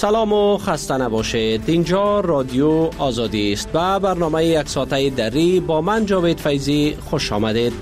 سلام و خسته نباشید. اینجا رادیو آزادی است و برنامه یک ساعته دری با من جاوید فیضی خوش آمدید.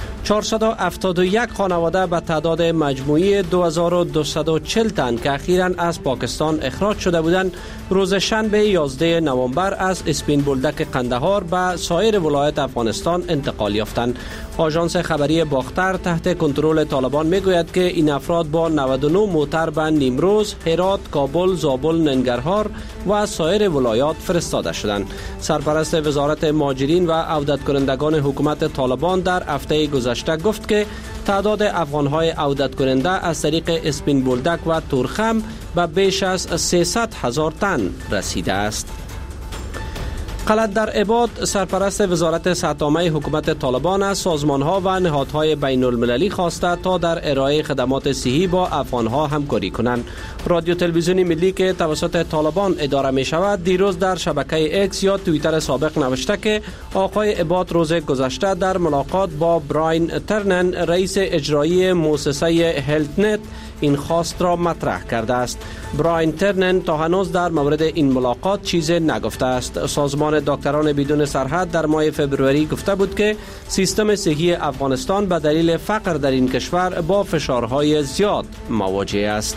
471 خانواده به تعداد مجموعی 2240 تن که اخیراً از پاکستان اخراج شده بودند روز شنبه 11 نوامبر از اسپین بولدک قندهار به سایر ولایت افغانستان انتقال یافتند. آژانس خبری باختر تحت کنترل طالبان میگوید که این افراد با 99 موتر به نیمروز، هرات، کابل، زابل، ننگرهار و سایر ولایات فرستاده شدند. سرپرست وزارت مهاجرین و عودت کنندگان حکومت طالبان در هفته گذشته گفت که تعداد افغان‌های عودت کننده از طریق اسپین بولدک و تورخم به بیش از 300,000 تن رسیده است. خلد در عباد سرپرست وزارت سطح‌عامه حکومت طالبان از سازمان‌ها و نهادهای بین المللی خواسته تا در ارائه خدمات صحی با افغان‌ها همکاری کنند. رادیو تلویزیونی ملی که توسط طالبان اداره می‌شود دیروز در شبکه اکس یا توییتر سابق نوشته که آقای عباد روز گذشته در ملاقات با براین ترنن رئیس اجرایی مؤسسه هلتنت این خواست را مطرح کرده است. براین ترنن تا هنوز در مورد این ملاقات چیزی نگفته است. سازمان دکتران بدون سرحد در ماه فبروری گفته بود که سیستم صحی افغانستان به دلیل فقر در این کشور با فشارهای زیاد مواجه است.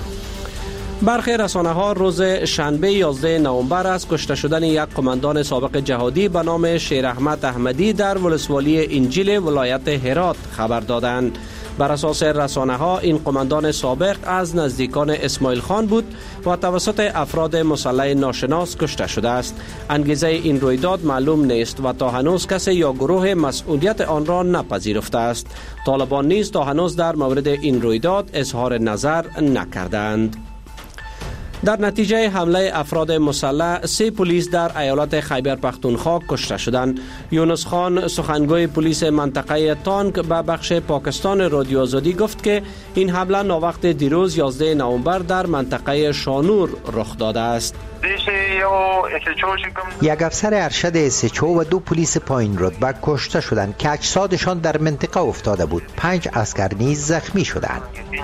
برخی رسانه‌ها روز شنبه 11 نوامبر از کشته شدن یک قماندان سابق جهادی به نام شیر احمد احمدی در ولسوالی انجیل ولایت هرات خبر دادند. بر اساس رسانه‌ها این قماندان سابق از نزدیکان اسماعیل خان بود و توسط افراد مسلح ناشناس کشته شده است. انگیزه این رویداد معلوم نیست و تا هنوز کسی یا گروه مسئولیت آن را نپذیرفته است. طالبان نیز تا هنوز در مورد این رویداد اظهار نظر نکردند. در نتیجه حمله افراد مسلح 3 پلیس در ایالت خیبر پختونخوا کشته شدند. یونس خان سخنگوی پلیس منطقه تانک به بخش پاکستان رادیو آزادی گفت که این حمله ناوقت دیروز 11 نوامبر در منطقه شانور رخ داده است. یک افسر ارشد SHO و 2 پلیس پایین رتبه کشته شدند که اجسادشان در منطقه افتاده بود. 5 عسکر نیز زخمی شدند.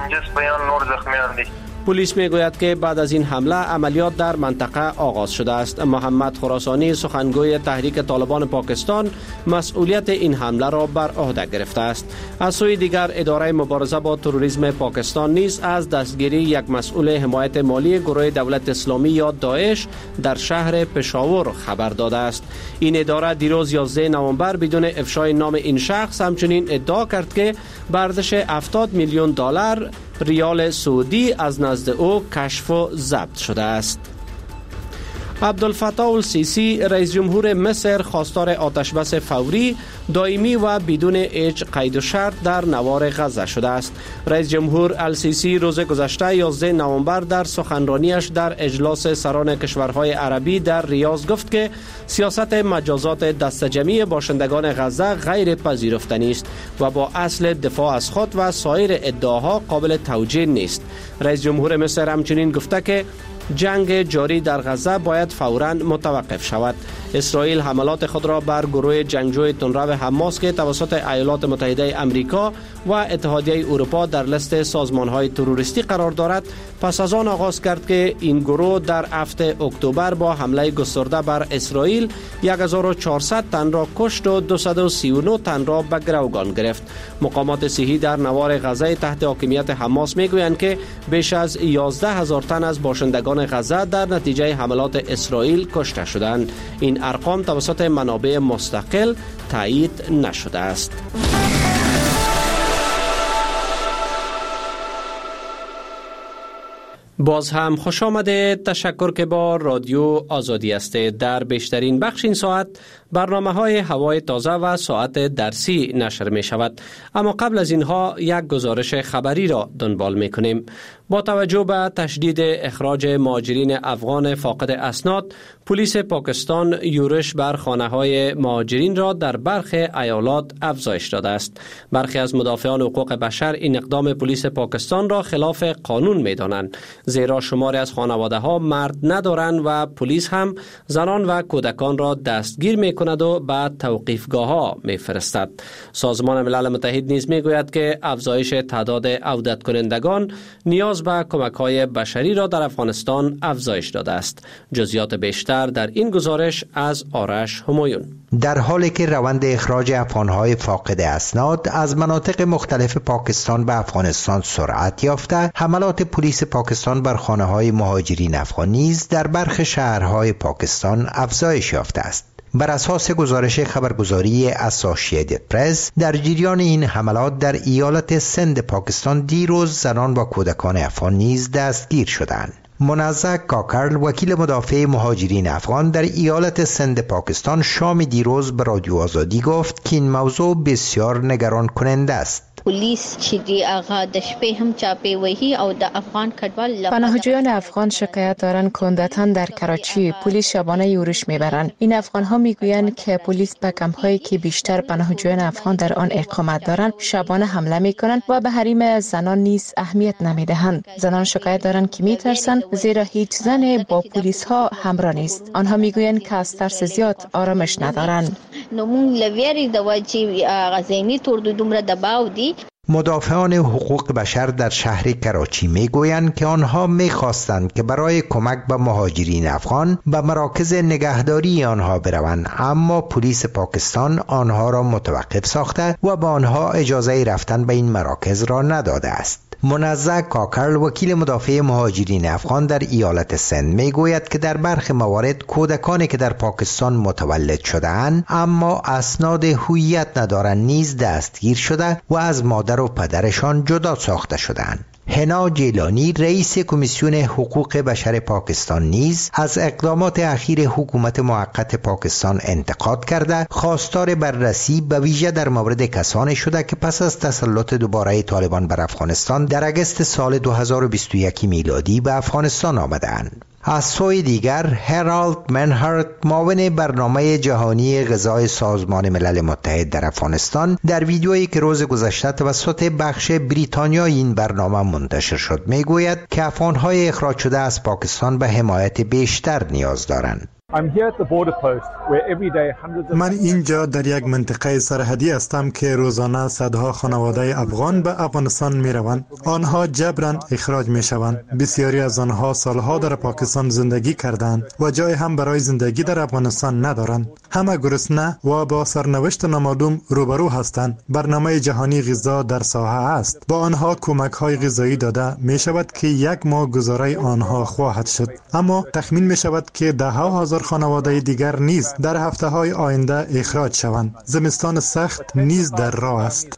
پلیس میگوید که بعد از این حمله عملیات در منطقه آغاز شده است. محمد خراسانی سخنگوی تحریک طالبان پاکستان مسئولیت این حمله را بر عهده گرفته است. از سوی دیگر اداره مبارزه با تروریسم پاکستان نیز از دستگیری یک مسئول حمایت مالی گروه دولت اسلامی یا داعش در شهر پشاور خبر داده است. این اداره دیروز 11 نوامبر بدون افشای نام این شخص همچنین ادعا کرد که به ارزش 70 میلیون دلار ریال سعودی از نزد او کشف و ضبط شده است. عبدالفتاح السیسی رئیس جمهور مصر خواستار آتشبس فوری، دائمی و بدون هیچ قید و شرط در نوار غزه شده است. رئیس جمهور السیسی روز گذشته 11 نوامبر در سخنرانیش در اجلاس سران کشورهای عربی در ریاض گفت که سیاست مجازات دست جمعی باشندگان غزه غیر پذیرفتنی است و با اصل دفاع از خود و سایر ادعاها قابل توجیه نیست. رئیس جمهور مصر همچنین گفته که جنگ جاری در غزه باید فوراً متوقف شود. اسرائیل حملات خود را بر گروه جنگجوی تندرو حماس که توسط ایالات متحده آمریکا و اتحادیه اروپا در لیست سازمان‌های تروریستی قرار دارد پس از آن آغاز کرد که این گروه در 7 اکتبر با حمله گسترده بر اسرائیل 1400 تن را کشت و 239 تن را به گروگان گرفت. مقامات صحی در نوار غزه تحت حاکمیت حماس میگویند که بیش از 11000 تن از باشندگان غزه در نتیجه حملات اسرائیل کشته شدند. این ارقام توسط منابع مستقل تایید نشده است. باز هم خوش آمده. تشکر که با رادیو آزادی هستید. در بیشترین بخش این ساعت برنامه‌های هوای تازه و ساعت درسی نشر می شود. اما قبل از اینها یک گزارش خبری را دنبال می کنیم. با توجه به تشدید اخراج مهاجرین افغان فاقد اسناد، پلیس پاکستان یورش بر خانه‌های مهاجرین را در برخی ایالات افزایش داده است. برخی از مدافعان حقوق بشر این اقدام پلیس پاکستان را خلاف قانون می‌دانند. زیرا شماری از خانواده ها مرد ندارند و پلیس هم زنان و کودکان را دستگیر می کند و به توقیفگاه ها می فرستد. سازمان ملل متحد نیز می گوید که افزایش تعداد عودت کنندگان نیاز به کمک های بشری را در افغانستان افزایش داده است. جزئیات بیشتر در این گزارش از آرش همایون. در حالی که روند اخراج افغان‌های فاقد اسناد از مناطق مختلف پاکستان به افغانستان سرعت یافته، حملات پلیس پاکستان بر خانه‌های مهاجرین افغان نیز در برخی شهرهای پاکستان افزایش یافته است. بر اساس گزارش خبرگزاری اسوسییتد پرس، در جریان این حملات در ایالت سند پاکستان دیروز زنان و کودکان افغان نیز دستگیر شدند. منزه کاکرل، وکیل مدافع مهاجرین افغان در ایالت سند پاکستان، شام دیروز به رادیو آزادی گفت که این موضوع بسیار نگران کننده است. پولیس چې دی آغا د شپې هم چاپی وهي او د افغان کډوال پناهجویان افغان شکایت دارند که عمدتاً در کراچی پلیس شبانه یورش میبرند. این افغان ها میگویند که پلیس به کمپ هایی که بیشتر پناهجویان افغان در آن اقامت دارند شبانه حمله میکنند و به حریم زنان نیز اهمیت نمیدهند. زنان شکایت دارند که میترسند زیرا هیچ زن با پلیس ها همراه نیست. آنها میگویند که از ترس زیاد آرامش ندارند. نو مونږ لویری د واجی غزینی تور دومره دباو دی. مدافعان حقوق بشر در شهر کراچی میگویند که آنها میخواستند که برای کمک به مهاجرین افغان به مراکز نگهداری آنها بروند، اما پلیس پاکستان آنها را متوقف ساخته و به آنها اجازه رفتن به این مراکز را نداده است. منزه کاکرل، وکیل مدافع مهاجرین افغان در ایالت سند، میگوید که در برخی موارد کودکانی که در پاکستان متولد شده‌اند اما اسناد هویت ندارند نیز دستگیر شده و از مادر و پدرشان جدا ساخته شده‌اند. هنا جیلانی، رئیس کمیسیون حقوق بشر پاکستان، نیز از اقدامات اخیر حکومت موقت پاکستان انتقاد کرده خواستار بررسی به ویژه در مورد کسانی شده که پس از تسلط دوباره طالبان بر افغانستان در اگست سال 2021 میلادی به افغانستان آمدند. از سوی دیگر، هرالد منهارت، معاون برنامه جهانی غذای سازمان ملل متحد در افغانستان، در ویدیویی که روز گذشته توسط بخش بریتانیای این برنامه منتشر شد میگوید که افغان‌های اخراج شده از پاکستان به حمایت بیشتر نیاز دارند. من اینجا در یک منطقه سرحدی هستم که روزانه صدها خانواده افغان به افغانستان می روند. آنها جبران اخراج می شوند. بسیاری از آنها سالها در پاکستان زندگی کردند و جای هم برای زندگی در افغانستان ندارند. همه گرسنه و با سرنوشت نامعلوم روبرو هستند. برنامه جهانی غذا در ساحه است. با آنها کمک های غذایی داده می شود که یک ماه گذاره آنها خواهد شد. اما تخمین می شود که ده ها هزار خانواده دیگر نیز در هفته های آینده اخراج شوند. زمستان سخت نیز در راه است.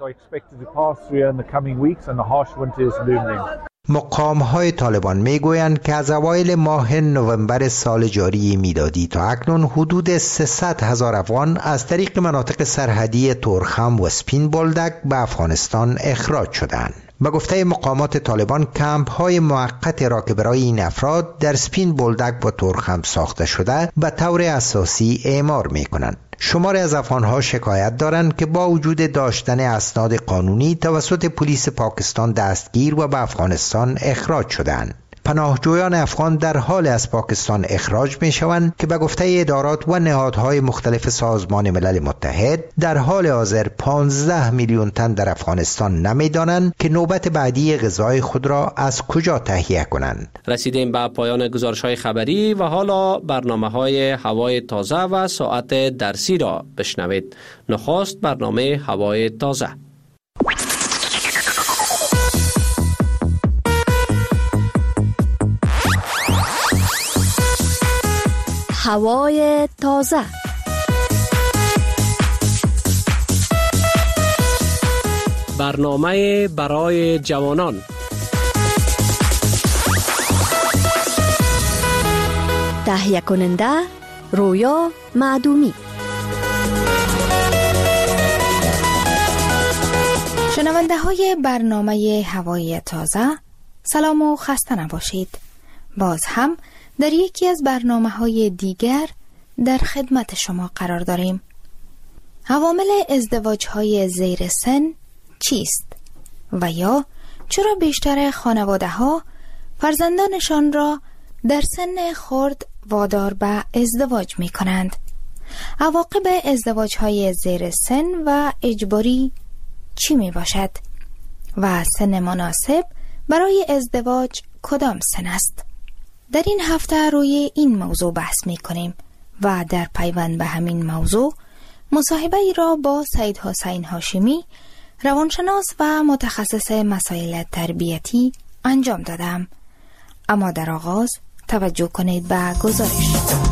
مقام‌های طالبان میگویند که از اوایل ماه نوامبر سال جاری میلادی تا اکنون حدود 300,000 افغان از طریق مناطق سرحدی تورخم و سپین بولدک به افغانستان اخراج شدند. به گفته مقامات طالبان، کمپ های موقت را که برای این افراد در سپین بولدک و تورخم ساخته شده به طور اساسی اعمار می کنند. شماری از افغانها شکایت دارند که با وجود داشتن اسناد قانونی توسط پلیس پاکستان دستگیر و به افغانستان اخراج شدند. پناهجویان افغان در حال از پاکستان اخراج می شوند که به گفته ادارات و نهادهای مختلف سازمان ملل متحد در حال حاضر 15 میلیون تن در افغانستان نمی دانند که نوبت بعدی غذای خود را از کجا تهیه کنند. رسیدیم به پایان گزارش‌های خبری و حالا برنامه‌های هوای تازه و ساعت درسی را بشنوید. نخست برنامه هوای تازه. هوای تازه. برنامه برای جوانان. تهیه کننده رویا معدومی. شنونده های برنامه هوای تازه، سلام و خسته نباشید. باز هم در یکی از برنامه‌های دیگر در خدمت شما قرار داریم. عوامل ازدواج‌های زیر سن چیست؟ و یا چرا بیشتر خانواده‌ها فرزندانشان را در سن خرد وادار به ازدواج می کنند. عواقب ازدواج های زیر سن و اجباری چی می باشد؟ و سن مناسب برای ازدواج کدام سن است؟ در این هفته روی این موضوع بحث می کنیم و در پیوند به همین موضوع مصاحبه ای را با سید حسین هاشمی، روانشناس و متخصص مسائل تربیتی انجام دادم. اما در آغاز توجه کنید به گزارش.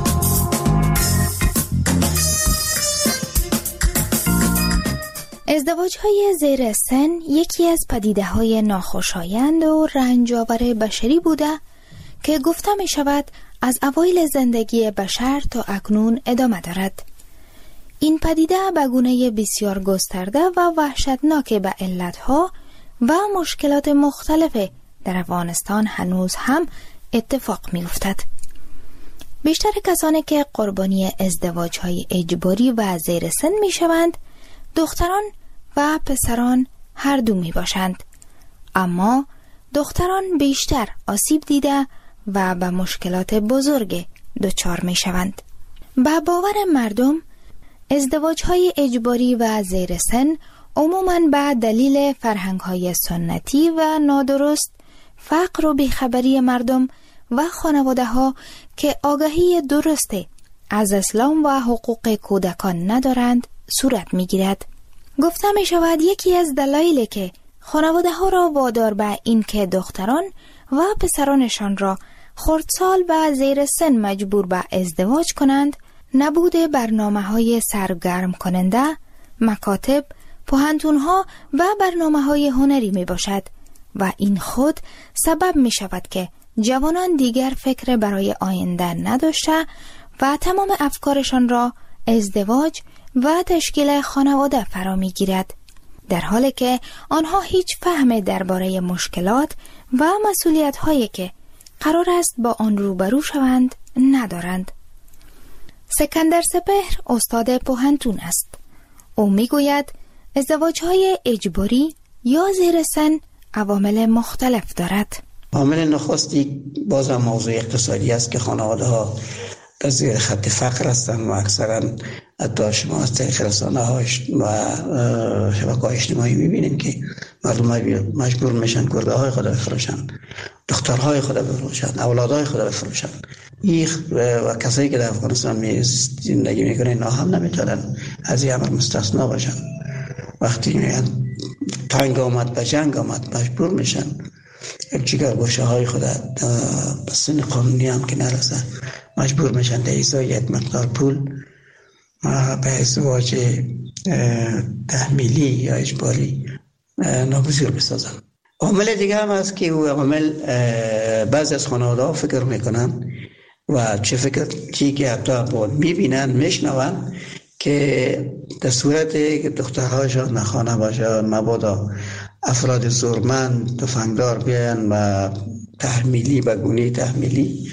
ازدواج‌های زیر سن یکی از پدیده‌های ناخوشایند و رنج‌آور بشری بوده که گفته می شود از اوایل زندگی بشر تا اکنون ادامه دارد. این پدیده به گونه بسیار گسترده و وحشتناک به علتها و مشکلات مختلف در افغانستان هنوز هم اتفاق می افتد. بیشتر کسانی که قربانی ازدواج‌های اجباری و زیر سن می شوند دختران و پسران هر دو می باشند. اما دختران بیشتر آسیب دیده و به مشکلات بزرگ دچار می شوند. به باور مردم ازدواج‌های اجباری و زیر سن عموماً به دلیل فرهنگ‌های سنتی و نادرست، فقر و بیخبری مردم و خانواده‌ها که آگاهی درستی از اسلام و حقوق کودکان ندارند صورت می‌گیرد. گفته می‌شود یکی از دلایلی که خانواده‌ها را وادار به این که دختران و پسرانشان را خردسال و زیر سن مجبور به ازدواج کنند، نبود برنامه‌های سرگرم کننده، مکاتب، پوهنتون‌ها و برنامه‌های هنری میباشد و این خود سبب می‌شود که جوانان دیگر فکر برای آینده نداشته و تمام افکارشان را ازدواج و تشکیل خانواده فرا می‌گیرد، در حالی که آنها هیچ فهم درباره مشکلات و مسئولیت‌هایی که قرار است با آن روبرو شوند ندارند. سکندر سپهر استاد پوهنتون است. او میگوید ازدواج‌های اجباری یا زیر سن عوامل مختلف دارد. عامل نخستی بازم موضوع اقتصادی است که خانواده‌ها در زیر خط فقر هستند و اکثرا حتی شما از طریق رسانه‌ها و شبکه‌های اجتماعی می‌بینید که مردم مجبور میشن گرده‌های خود بفروشن، دخترهای خود بفروشن، اولادهای خود بفروشن. و کسایی که در افغانستان زندگی میکنن اینا هم نمیتونن از این امر مستثنا باشن. وقتی میگن تنگ آمد به جنگ آمد مجبور میشن جگر گوشه های خود به سن قانونی هم که نرسه مجبور میشن در ازای یک مقدار پول به ازدواج تحمیلی یا اجباری ناگزیر بسازن. عامل دیگه هم هست که او عامل بعضی از خانواده ها فکر میکنن و چی که حتی میبینن میشنون که در صورت که دخترهاشان نخانه باشن مبادا افراد زورمند تفنگدار بیاین و تحمیلی به گونه تحمیلی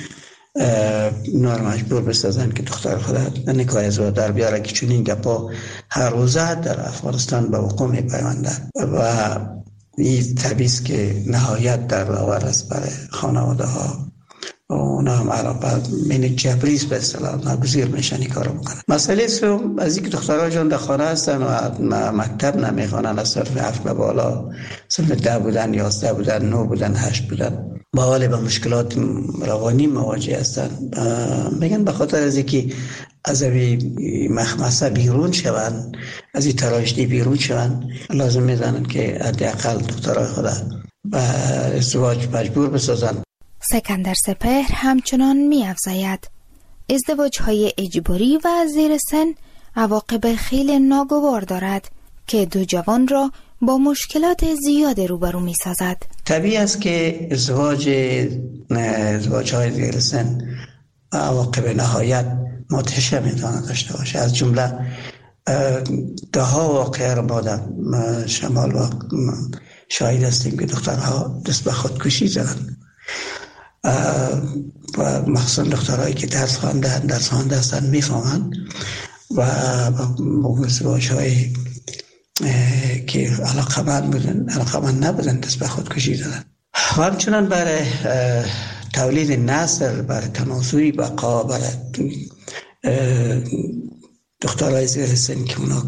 نار مجبور بسازن که دختر خود نکاح ازدواج در بیاره که چون این گپا هر روزه در افغانستان به وقوع میپیونده و این طبیعیست که نهایت در آور است برای خانواده ها و اونا هم علاقه من جبریز به اصطلاح ناگزیر میشن این کارو بکنن. مسئله سوم از اینکه دخترهاشون در خانه هستن و مکتب نمیخوانن، از صرف 7 به بالا صرف 10 بودن 11 بودن 9 بودن 8 بودن با حال به مشکلات روانی مواجه هستن. میگن به خاطر از اینکه از این مخمسه بیرون شوند، از این تراشتی بیرون شوند، لازم میدانند که حداقل دخترای خود به ازدواج مجبور بسازن. سکندر سپهر همچنان می‌افزاید ازدواج‌های اجباری و زیر سن عواقب خیلی ناگوار دارد که دو جوان را با مشکلات زیاد روبرو می‌سازد. طبیعی است که ازدواج‌های زیر سن عواقب نهایت مدهشه میتواند داشته باشه. از جمله ده ها واقعه را ما در شمال و شاهد هستیم که دخترها دست به خودکشی زدند و مخصوصا دخترهایی که درس خوانده هستند میفهمند و ازدواج‌های که علاقمند نبودن دست به خودکشی زدن. و همچنان برای تولید نسل، برای تناسوی بقا، برای دخترهای زیر سن که اونا